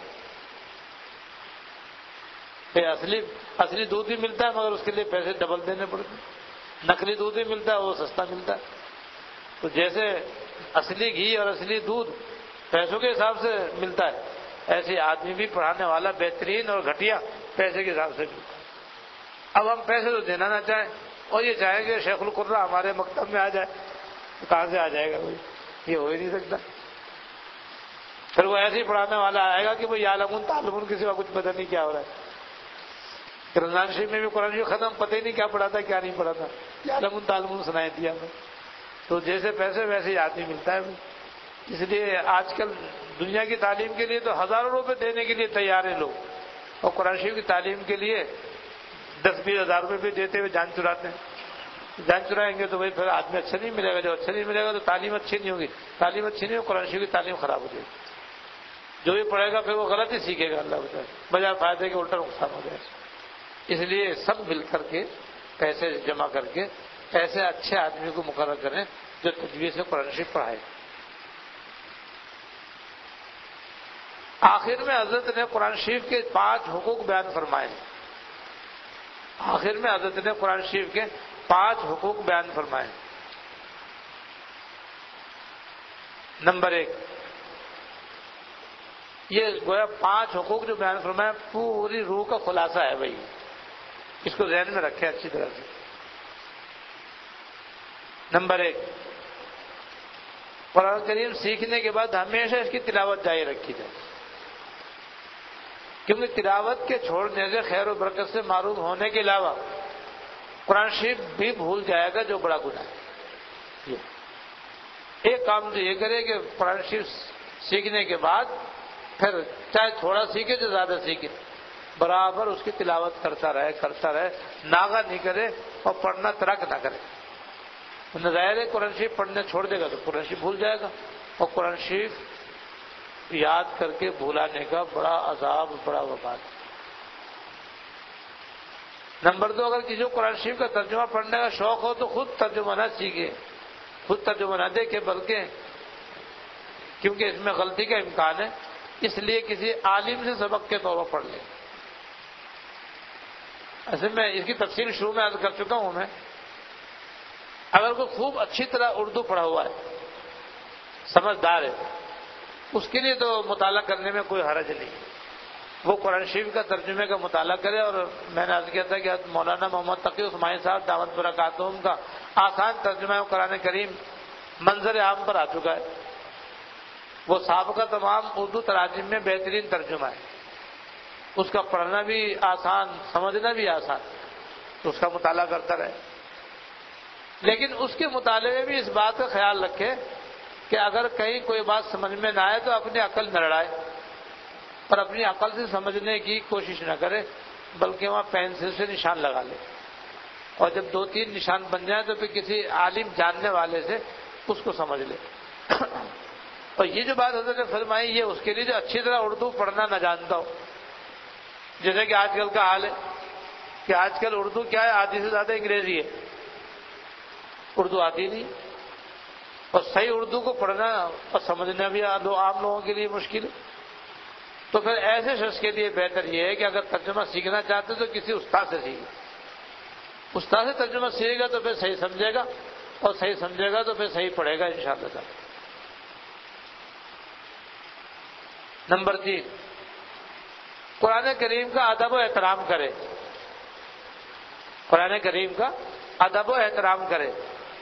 اصلی دودھ بھی ملتا ہے مگر اس کے لیے پیسے ڈبل دینے پڑتے ہیں، نقلی دودھ بھی ملتا ہے وہ سستا ملتا ہے۔ تو جیسے اصلی گھی اور اصلی دودھ پیسوں کے حساب سے ملتا ہے، ایسے آدمی بھی پڑھانے والا بہترین اور گھٹیا پیسے کے حساب سے ملتا ہے۔ اب ہم پیسے تو دینا نہ چاہیں اور یہ چاہیں کہ شیخ القرہ ہمارے مکتب میں آ جائے، تو کہاں سے آ جائے گا بھائی؟ یہ ہو ہی نہیں سکتا۔ پھر وہ ایسے ہی پڑھانے والا آئے گا کہ بھائی یعلمون تعلمون کسی کا کچھ پتہ نہیں کیا ہو رہا ہے۔ رمضان شریف میں بھی قرآن شریف ختم، پتہ ہی نہیں کیا پڑھا تھا کیا نہیں پڑھا تھا، یعلمون تعلمون سنائی دیا ہمیں۔ تو جیسے پیسے ویسے ہی آدمی ملتا ہے۔ اس لیے آج کل دنیا کی تعلیم کے لیے تو ہزاروں روپے دینے کے لیے تیار ہیں لوگ، اور قرآن شریف کی تعلیم کے لیے 10-20 ہزار روپے بھی دیتے ہوئے جان چراتے ہیں۔ جان چرائیں گے تو بھائی پھر آدمی اچھا نہیں ملے گا، جب اچھا نہیں ملے گا تو تعلیم اچھی نہیں ہوگی، تعلیم اچھی نہیں ہوگی قرآن شریف کی تعلیم خراب ہو جائے گی، جو بھی پڑھے گا پھر وہ غلط ہی سیکھے گا، اللہ بتائے بجائے فائدے کے الٹا نقصان ہو جائے گا۔ اس لیے سب مل کر کے پیسے جمع کر کے ایسے اچھے آدمی کو مقرر کریں جو تجوید سے قرآن شریف پڑھائے۔ آخر میں حضرت نے قرآن شریف کے 5 حقوق بیان فرمائے۔ آخر میں حضرت نے قرآن شریف کے 5 حقوق بیان فرمائے۔ نمبر 1، یہ گویا 5 حقوق جو بیان فرمائے پوری روح کا خلاصہ ہے بھائی، اس کو ذہن میں رکھیں اچھی طرح سے۔ نمبر 1، قرآن کریم سیکھنے کے بعد ہمیشہ اس کی تلاوت جاری رکھی جائے، کیونکہ تلاوت کے چھوڑنے سے خیر و برکت سے معروف ہونے کے علاوہ قرآن شریف بھی بھول جائے گا، جو بڑا گناہ ہے۔ ایک کام تو یہ کرے کہ قرآن شریف سیکھنے کے بعد پھر چاہے تھوڑا سیکھے تو زیادہ سیکھے، برابر اس کی تلاوت کرتا رہے، ناغہ نہیں کرے اور پڑھنا ترک نہ کرے۔ ظاہر ہے قرآن شریف پڑھنے چھوڑ دے گا تو قرآن شریف بھول جائے گا، اور قرآن شریف یاد کر کے بھولانے کا بڑا عذاب، بڑا وبال۔ نمبر 2، اگر کسی کو قرآن شریف کا ترجمہ پڑھنے کا شوق ہو تو خود ترجمہ نہ سیکھے، خود ترجمہ نہ دیکھے، بلکہ کیونکہ اس میں غلطی کا امکان ہے، اس لیے کسی عالم سے سبق کے طور پر پڑھ لے۔ اصل میں اس کی تفصیل شروع میں عرض کر چکا ہوں میں، اگر کوئی خوب اچھی طرح اردو پڑھا ہوا ہے، سمجھدار ہے، اس کے لیے تو مطالعہ کرنے میں کوئی حرج نہیں، وہ قرآن شریف کا ترجمے کا مطالعہ کرے۔ اور میں نے عرض کیا تھا کہ مولانا محمد تقی عثمانی صاحب دعوت برکاتہم کا آسان ترجمہ ہے قرآن کریم منظر عام پر آ چکا ہے، وہ سابقہ تمام اردو تراجم میں بہترین ترجمہ ہے، اس کا پڑھنا بھی آسان، سمجھنا بھی آسان، تو اس کا مطالعہ کرتا رہے۔ لیکن اس کے مطالعے میں بھی اس بات کا خیال رکھے کہ اگر کہیں کوئی بات سمجھ میں نہ آئے تو اپنی عقل نہ لڑائے، اور اپنی عقل سے سمجھنے کی کوشش نہ کرے، بلکہ وہاں پینسل سے نشان لگا لے، اور جب 2-3 نشان بن جائیں تو پھر کسی عالم جاننے والے سے اس کو سمجھ لے۔ اور یہ جو بات حضرت نے فرمائی یہ اس کے لیے جو اچھی طرح اردو پڑھنا نہ جانتا ہو، جیسے کہ آج کل کا حال ہے کہ آج کل اردو کیا ہے، آدھی سے زیادہ انگریزی ہے، اردو آتی نہیں، اور صحیح اردو کو پڑھنا اور سمجھنا بھی عام لوگوں کے لیے مشکل ہے۔ تو پھر ایسے شخص کے لیے بہتر یہ ہے کہ اگر ترجمہ سیکھنا چاہتے تو کسی استاد سے سیکھے، استاد سے ترجمہ سیکھے گا تو پھر صحیح سمجھے گا، اور صحیح سمجھے گا تو پھر صحیح پڑھے گا انشاءاللہ تعالی۔ نمبر 3، قرآن کریم کا ادب و احترام کرے۔ قرآن کریم کا ادب و احترام کرے،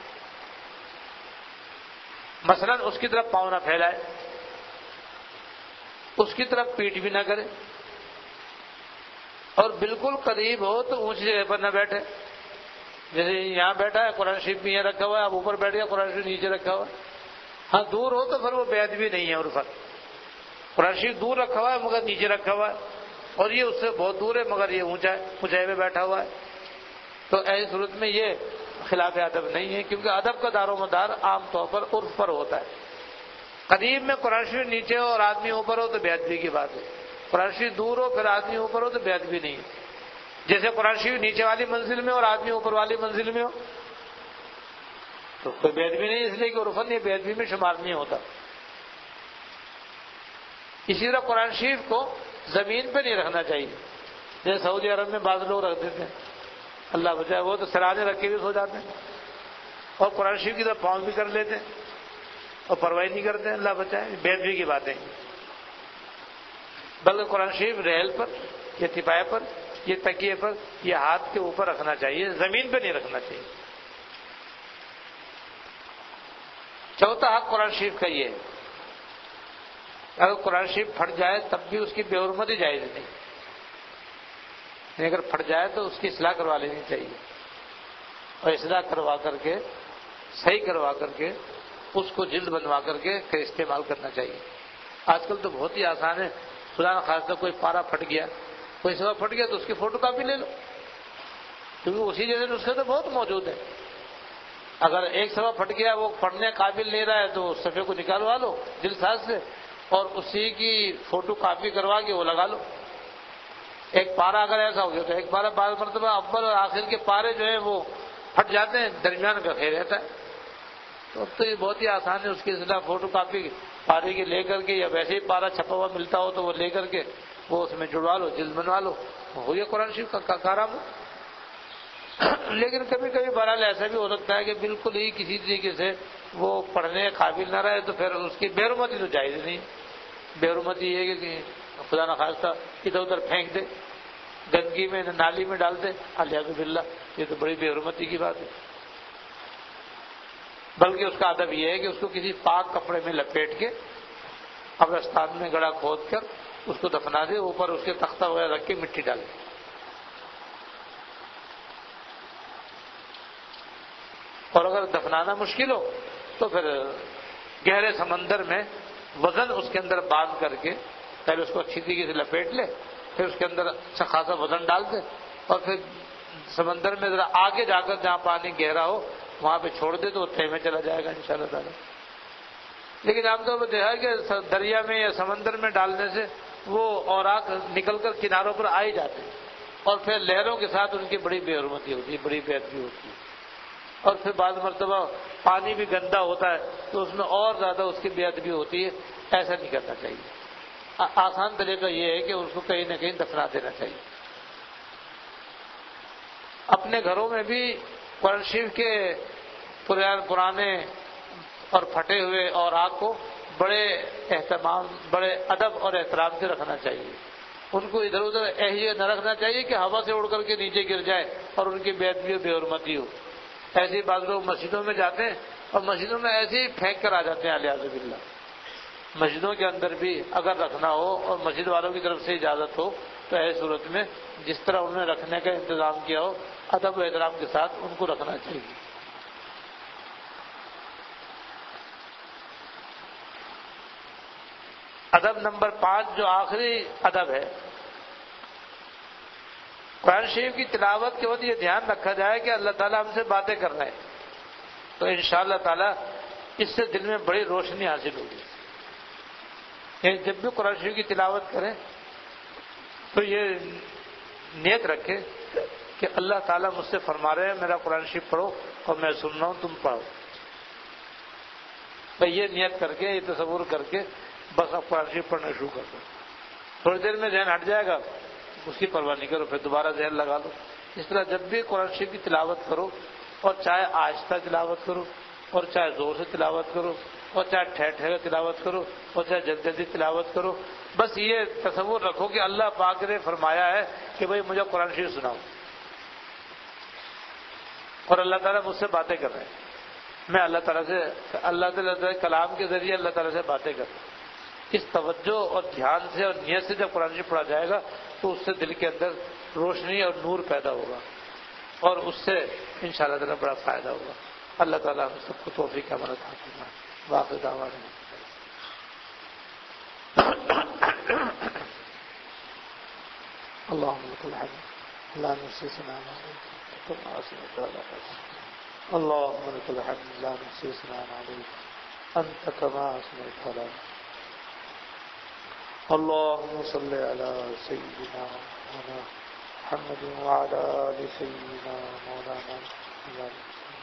مثلا اس کی طرف پاؤں نہ پھیلائے، اس کی طرف پیٹ بھی نہ کرے، اور بالکل قریب ہو تو اونچی جگہ پر نہ بیٹھے، جیسے یہاں بیٹھا ہے قرآن شریف بھی یہاں رکھا ہوا ہے، اب اوپر بیٹھ گیا قرآن شریف نیچے رکھا ہوا ہے۔ ہاں دور ہو تو پھر وہ بے ادبی نہیں ہے عرفت، قرآن شریف دور رکھا ہوا ہے مگر نیچے رکھا ہوا ہے، اور یہ اس سے بہت دور ہے مگر یہ اونچائی میں بیٹھا ہوا ہے، تو ایسی صورت میں یہ خلاف ادب نہیں ہے، کیونکہ ادب کا دار و مدار عام طور پر عرف پر ہوتا ہے۔ قریب میں قرآن شریف نیچے ہو اور آدمی اوپر ہو تو بے ادبی کی بات ہے، قرآن شریف دور ہو پھر آدمی اوپر ہو تو بے ادبی نہیں ہے۔ جیسے قرآن شریف نیچے والی منزل میں اور آدمی اوپر والی منزل میں ہو تو کوئی بے ادبی نہیں، اس لیے کہ عرفاً یہ بے ادبی میں شمار نہیں ہوتا۔ اسی طرح قرآن شریف کو زمین پہ نہیں رکھنا چاہیے، جیسے سعودی عرب میں بعض لوگ رکھتے تھے، اللہ بچائے، وہ تو سرانے رکھ کے بھی سو جاتے ہیں اور قرآن شریف کی طرف پاؤں بھی کر لیتے ہیں اور پرواہ نہیں کرتے ہیں، اللہ بچائے، بے ادبی کی باتیں۔ بلکہ قرآن شریف ریل پر یا تپائے پر یا تکیے پر یا ہاتھ کے اوپر رکھنا چاہیے، زمین پہ نہیں رکھنا چاہیے۔ چوتھا حق قرآن شریف کا یہ ہے، اگر قرآن شریف پھٹ جائے تب بھی اس کی بے حرمتی جائز نہیں، اگر پھٹ جائے تو اس کی اصلاح کروا لینی چاہیے، اور اصلاح کروا کر کے صحیح کروا کر کے اس کو جلد بنوا کر کے پھر استعمال کرنا چاہیے۔ آج کل تو بہت ہی آسان ہے، خدا نہ خاصہ کوئی پارا پھٹ گیا، کوئی سوا پھٹ گیا تو اس کی فوٹو کاپی لے لو، کیونکہ اسی جیسے نسخے تو بہت موجود ہیں۔ اگر ایک صفحہ پھٹ گیا وہ پڑھنے قابل نہیں رہا ہے تو اس صفحے کو نکالوا لو جلد ساز سے اور اسی کی فوٹو کاپی کروا کے وہ لگا لو۔ ایک پارا اگر ایسا ہو گیا تو ایک پارا، بعض مرتبہ اول اور آخر کے پارے جو ہیں وہ پھٹ جاتے ہیں، درمیان کا خیر رہتا ہے، تو اب تو یہ بہت ہی آسان ہے، اس کی اصلاح فوٹو کاپی پارے کی لے کر کے یا ویسے ہی پارا چھپا ہوا ملتا ہو تو وہ لے کر کے وہ اس میں جڑوا لو، جلد بنوا لو، ہو گیا قرآن شریف کا کارنامہ۔ لیکن کبھی کبھی بہرحال ایسا بھی ہو سکتا ہے کہ بالکل ہی کسی طریقے سے وہ پڑھنے قابل نہ رہے تو پھر اس کی بے حرمتی تو جائز نہیں۔ بے حرمتی یہ کہ خدا نخواستہ ادھر ادھر پھینک دے، گندگی میں نالی میں ڈال دے، الیاذ باللہ، یہ تو بڑی بے حرمتی کی بات ہے۔ بلکہ اس کا ادب یہ ہے کہ اس کو کسی پاک کپڑے میں لپیٹ کے قبرستان میں گڑھا کھود کر اس کو دفنا دے، اوپر اس کے تختہ وغیرہ رکھ کے مٹی ڈال دے۔ اور اگر دفنانا مشکل ہو تو پھر گہرے سمندر میں وزن اس کے اندر باندھ کر کے پہلے اس کو اچھی طریقے سے لپیٹ لے، پھر اس کے اندر اچھا خاصا وزن ڈال دے اور پھر سمندر میں ذرا آگے جا کر جہاں پانی گہرا ہو وہاں پہ چھوڑ دے تو وہ تہہ میں چلا جائے گا انشاءاللہ تعالی۔ لیکن عام طور پر دیکھا کہ دریا میں یا سمندر میں ڈالنے سے وہ اوراق نکل کر کناروں پر آ ہی جاتے ہیں اور پھر لہروں کے ساتھ ان کی بڑی بے حرمتی ہوتی ہے، بڑی بے ادبی ہوتی ہے، اور پھر بعض مرتبہ پانی بھی گندا ہوتا ہے تو اس میں اور زیادہ اس کی بے ادبی ہوتی ہے۔ ایسا نہیں کرنا چاہیے، آسان طریقہ یہ ہے کہ اس کو کہیں نہ کہیں دفنا دینا چاہیے۔ اپنے گھروں میں بھی قرآن شریف کے پرانے اور پھٹے ہوئے اوراق کو بڑے اہتمام، بڑے ادب اور احترام سے رکھنا چاہیے، ان کو ادھر ادھر ایسے نہ رکھنا چاہیے کہ ہوا سے اڑ کر کے نیچے گر جائے اور ان کی بے ادبی و بے حرمتی ہو۔ ایسے ہی بعض لوگ مسجدوں میں جاتے ہیں اور مسجدوں میں ایسے ہی پھینک کر آ جاتے ہیں، الیاذ باللہ۔ مسجدوں کے اندر بھی اگر رکھنا ہو اور مسجد والوں کی طرف سے اجازت ہو تو ایسی صورت میں جس طرح انہوں نے رکھنے کا انتظام کیا ہو ادب و احترام کے ساتھ ان کو رکھنا چاہیے۔ ادب نمبر 5 جو آخری ادب ہے، قرآن شریف کی تلاوت کے وقت یہ دھیان رکھا جائے کہ اللہ تعالیٰ ہم سے باتیں کر رہے ہیں، تو انشاءاللہ تعالیٰ اس سے دل میں بڑی روشنی حاصل ہوگی۔ جب بھی قرآن شریف کی تلاوت کریں تو یہ نیت رکھے کہ اللہ تعالیٰ مجھ سے فرما رہے ہیں میرا قرآن شریف پڑھو اور میں سن رہا ہوں تم پڑھو، تو یہ نیت کر کے، یہ تصور کر کے بس اب قرآن شریف پڑھنا شروع کر دو۔ تھوڑی دیر میں ذہن ہٹ جائے گا، اس کی پرواہ نہیں کرو، پھر دوبارہ ذہن لگا لو۔ اس طرح جب بھی قرآن شریف کی تلاوت کرو، اور چاہے آہستہ تلاوت کرو اور چاہے زور سے تلاوت کرو اور چاہے ٹھہر ٹھہر تلاوت کرو اور چاہے جلدی جلدی تلاوت کرو، بس یہ تصور رکھو کہ اللہ پاک نے فرمایا ہے کہ بھئی مجھے قرآن شریف سناؤ، اور اللہ تعالیٰ مجھ سے باتیں کر رہے ہیں، میں اللہ تعالیٰ کلام کے ذریعے اللہ تعالیٰ سے باتیں کر رہا ہوں۔ اس توجہ اور دھیان سے اور نیت سے جب قرآن شریف پڑھا جائے گا تو اس سے دل کے اندر روشنی اور نور پیدا ہوگا، اور اس سے انشاءاللہ تعالیٰ بڑا فائدہ ہوگا۔ اللہ تعالیٰ ہم سب کو توفیق عمل عطا فرمائے۔ باقی دعوانا اللهم لك الحمد لا نحصي ثناء عليك كما أثنيت على نفسك، اللهم لك الحمد لا نحصي ثناء عليك أنت كما أثنيت على نفسك، اللهم صل على سيدنا مولانا محمد وعلى آل سيدنا مولانا محمد۔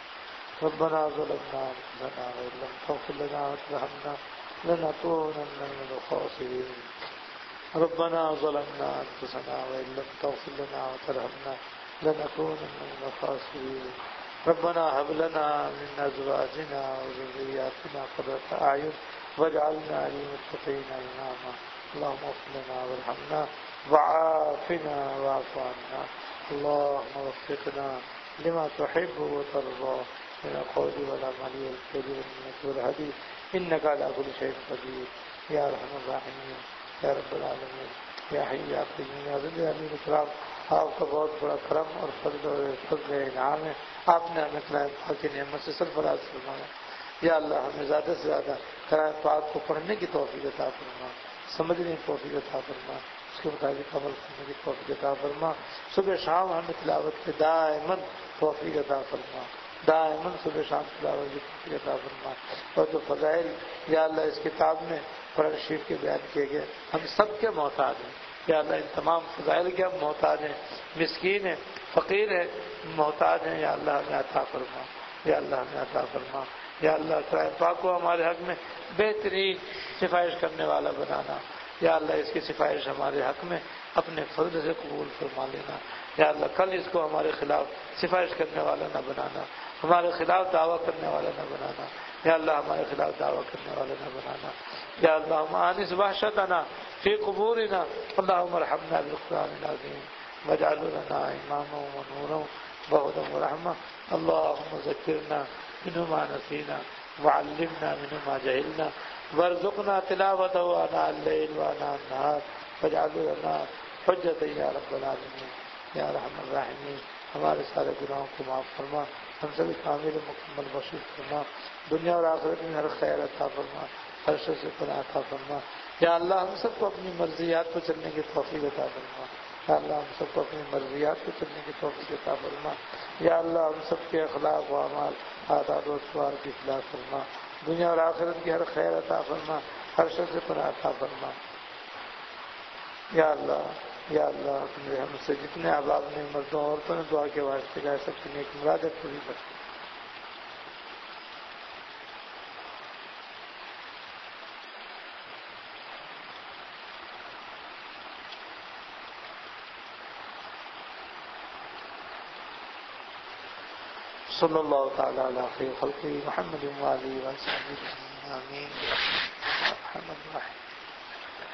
ربنا ظلمنا أنفسنا وإن لم تغفر لنا وترحمنا لنكونن من الخاسرين، ربنا ظلمنا أنفسنا وإن لم تغفر لنا وترحمنا لنكونن من الخاسرين، ربنا هب لنا من أزواجنا وذرياتنا قرة أعين واجعلنا للمتقين إماما، اللهم اغفر لنا وارحمنا وعافنا واعف عنا، اللهم وفقنا لما تحب وترضى من القول والعمل والفعل والنية والهدي إنك على كل شيء قدير يا أرحم الراحمين یا رب العالمین، یا حی یا قیوم یا ذل جلال الاکرام۔ آپ کا بہت بڑا کرم اور فضل انعام ہے، آپ نے ہمیں کلام پاک کی نعمت سے سرفراز فرمایا۔ یا اللہ ہمیں زیادہ سے زیادہ کلام پاک کو پڑھنے کی توفیق عطا فرما، سمجھنے کی توفیق عطا فرما، اس کے مطابق عمل کرنے کی توفیق عطا فرما، صبح شام ہمیں تلاوت کے دائماً توفیق عطا فرما، دائماً صبح شام تلاوت کی توفیق عطا فرما، اور جو فضائل یا اللہ اس کتاب میں قرآن شریف کے بیان کیے گئے ہم سب کے محتاج ہیں، یا اللہ ان تمام فضائل کے ہم محتاج ہیں، مسکین ہیں، فقیر ہیں، محتاج ہیں، یا اللہ ہمیں عطا فرما، یا اللہ ہمیں عطا فرما، یا اللہ قرآن پاک کو ہمارے حق میں بہترین سفارش کرنے والا بنانا، یا اللہ اس کی سفارش ہمارے حق میں اپنے فضل سے قبول فرما لینا، یا اللہ کل اس کو ہمارے خلاف سفارش کرنے والا نہ بنانا، ہمارے خلاف دعویٰ کرنے والا نہ بنانا، یا اللہ ہمارے خلاف دعویٰ کرنے والا نہ بنانا، یا اللہ آنس وحشتنا فی قبورنا، اللہم ارحمنا بالقرآن العظیم واجعلہ لنا اماما ونورا وہدی ورحمہ، اللہم ذکرنا منہ ما نسینا وعلمنا منہ ما جہلنا وارزقنا تلاوتہ آناء اللیل وآناء النہار واجعلہ لنا حجتا یا رب العالمین یا ارحم الراحمین۔ ہمارے سارے گناہوں کو معاف فرما، ہم سب کامل مکمل بخشش فرما، دنیا اور آخرت میں ہر خیر عطا فرما، ہر شر سے پناہ عطا فرما، یا اللہ ہم سب کو اپنی مرضیات پر چلنے کی توفیق عطا فرما، یا اللہ ہم سب کو اپنی مرضیات پر چلنے کی توفیق عطا فرما، یا اللہ ہم سب کے اخلاق و اعمال عادات و اطوار کی اصلاح فرما، دنیا اور آخرت کی ہر خیر عطا فرما، ہر شر سے پناہ عطا فرما، یا اللہ اپنے ہم سے جتنے احباب نے مردوں عورتوں نے دعا کے واسطے گائے سب کی نیک مرادیں پوری کر۔ صلی اللہ تعالی علی خیر خلقہ محمد و آلہ و صحبہ آمین۔ محمد